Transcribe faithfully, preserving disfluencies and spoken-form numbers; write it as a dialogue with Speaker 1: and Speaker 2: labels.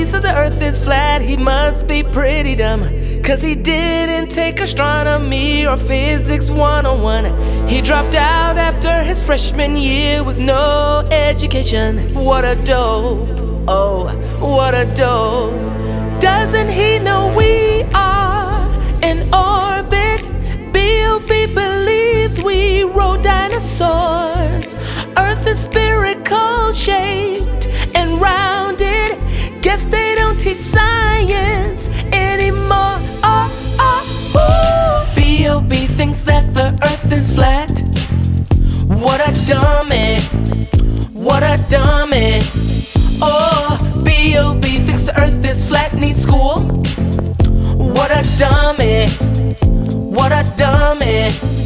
Speaker 1: so the earth is flat, he must be pretty dumb, 'cause he didn't take astronomy or physics one oh one. He dropped out after his freshman year with no education. What a dope, oh, what a dope. Doesn't he know we are in orbit? B O B believes we rode dinosaurs. Earth is spherical shaped and rounded. Guess they don't teach science anymore. Oh, oh, ooh. B O B thinks that the earth is flat. What a dummy, what a dummy. Oh, B O B thinks the earth is flat, needs school. What a dummy, what a dummy.